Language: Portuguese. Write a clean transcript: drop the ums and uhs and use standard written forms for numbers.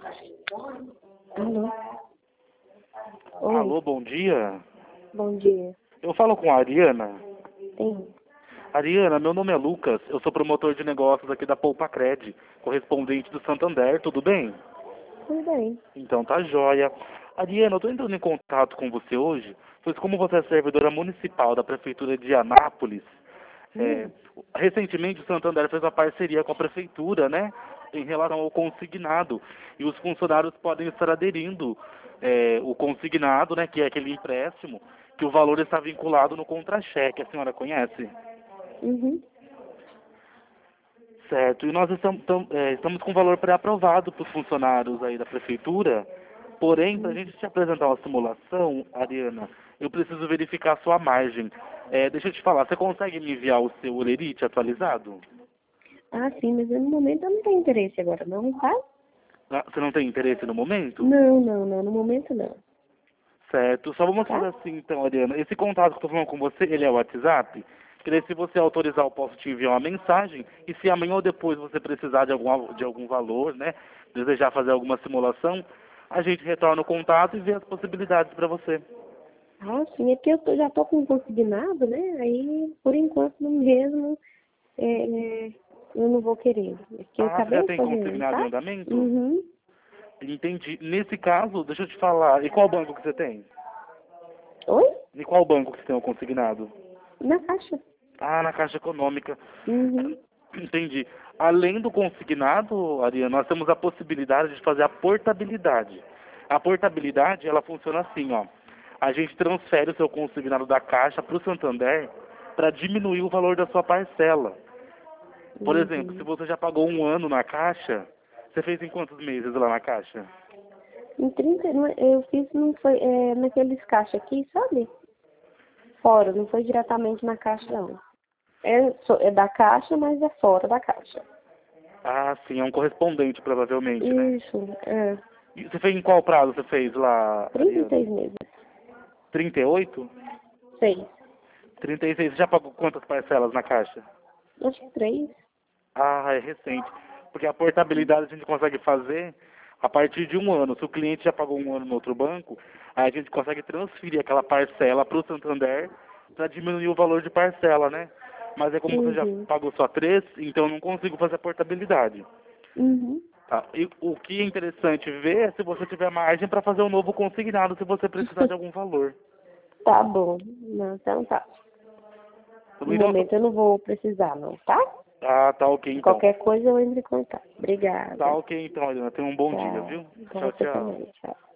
Alô? Oi, Alô, bom dia. bom dia. Eu falo com a Ariana. Sim. Ariana, meu nome é Lucas. Eu sou promotor de negócios aqui da Poupa Cred, correspondente do Santander. Tudo bem? Tudo bem. Então tá jóia. Ariana, eu tô entrando em contato com você hoje, pois como você é servidora municipal da Prefeitura de Anápolis, é, recentemente o Santander fez uma parceria com a Prefeitura, né? Em relação ao consignado. E os funcionários podem estar aderindo o consignado, né? Que é aquele empréstimo, que o valor está vinculado no contra-cheque. A senhora conhece? Uhum. Certo. E nós estamos com o valor pré-aprovado para os funcionários aí da Prefeitura. Porém, para a gente te apresentar uma simulação, Ariana, eu preciso verificar a sua margem. Deixa eu te falar, você consegue me enviar o seu Olerite atualizado? Ah, sim, mas no momento eu não tenho interesse agora, não, tá? Ah, você não tem interesse no momento? Não, não, não, no momento não, Certo. Só vamos tá? fazer assim, então, Ariana. Esse contato que eu estou falando com você, ele é o WhatsApp? Que daí, se você autorizar, eu posso te enviar uma mensagem. E se amanhã ou depois você precisar de algum valor, né? Desejar fazer alguma simulação, a gente retorna o contato e vê as possibilidades para você. Ah, sim, é que já tô com consignado, né? Aí, por enquanto, não mesmo, eu não vou querer. É que eu Ah, você já acabei de tem fazer um, consignado em tá? andamento? Uhum. Entendi. Nesse caso, deixa eu te falar. E qual banco que você tem? Oi? E qual banco que você tem o consignado? Na caixa. Ah, na Caixa Econômica. Uhum. Entendi. Além do consignado, Ariana, nós temos a possibilidade de fazer a portabilidade. A portabilidade, ela funciona assim, ó. A gente transfere o seu consignado da Caixa para o Santander para diminuir o valor da sua parcela. Por exemplo, se Uhum. você já pagou um ano na Caixa, você fez em quantos meses lá na Caixa? Em 30, eu fiz, não foi, naqueles caixa aqui, sabe? Fora, não foi diretamente na caixa, não. É da caixa, mas é fora da caixa. Ah, sim, é um correspondente, provavelmente, né? Isso, é. E você fez em qual prazo você fez lá, Ariana? 36 meses. 38? 6. 36. Você já pagou quantas parcelas na Caixa? Acho que 3. Ah, é recente. Porque a portabilidade a gente consegue fazer a partir de um ano. Se o cliente já pagou um ano no outro banco, aí a gente consegue transferir aquela parcela para o Santander para diminuir o valor de parcela, né? Mas é como você já Uhum. pagou só 3, então eu não consigo fazer a portabilidade. Uhum. Tá? E o que é interessante ver é se você tiver margem para fazer um novo consignado, se você precisar de algum valor. Tá bom. Não, então tá. No Então, momento eu não vou precisar, não, tá? tá ok então. Qualquer coisa eu entro em contato. Tá Obrigada. ok então, Helena. Tenha um bom dia, Tchau. viu? Pra Tchau, você tchau. também. Tchau.